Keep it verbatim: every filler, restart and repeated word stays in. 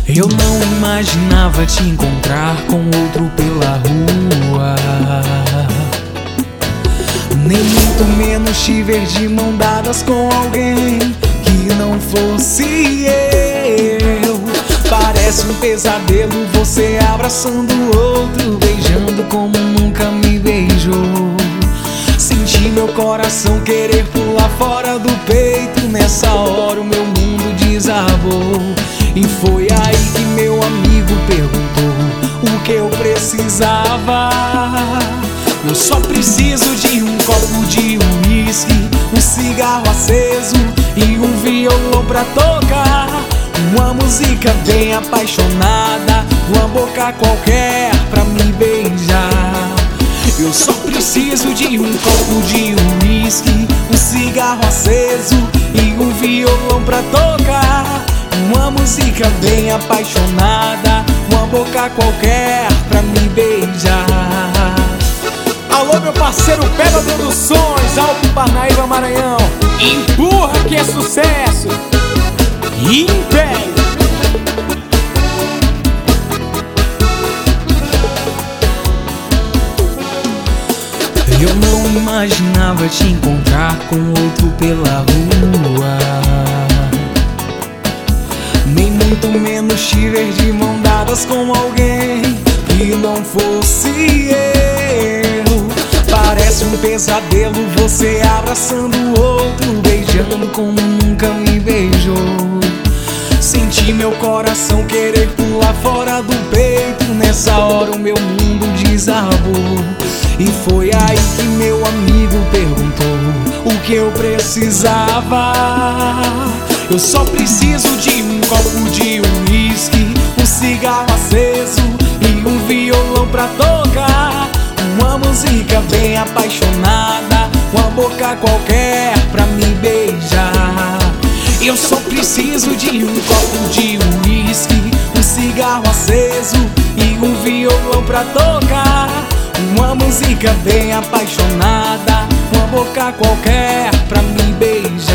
Eu não imaginava te encontrar com outro pela rua, nem muito menos te ver de mão dadas com alguém que não fosse eu. Parece um pesadelo você abraçando o outro, beijando como nunca me beijou. Senti meu coração querer pular fora do peito. Nessa hora o meu mundo desabou. E foi aí que meu amigo perguntou o que eu precisava. Eu só preciso de um copo de uísque, um cigarro aceso e um violão pra tocar. Uma música bem apaixonada, uma boca qualquer pra me beijar. Eu só preciso de um copo de uísque, um cigarro aceso e um violão pra tocar. Uma música bem apaixonada, uma boca qualquer pra me beijar. Alô, meu parceiro Pedro Produções, Alto Parnaíba, Maranhão. Empurra que é sucesso. Império. Eu não imaginava te encontrar com outro pela rua, nem muito menos te ver de mão dadas com alguém que não fosse eu. Parece um pesadelo você abraçando o outro, beijando como nunca me beijou. Senti meu coração querer pular fora do peito. Nessa hora o meu mundo desabou. E foi aí que meu amigo perguntou o que eu precisava. Eu só preciso de um copo de uísque, um cigarro aceso e um violão pra tocar. Uma música bem apaixonada, uma boca qualquer pra me beijar. Eu só preciso de um copo de uísque, um cigarro aceso e um violão pra tocar. Uma música bem apaixonada, uma boca qualquer pra me beijar.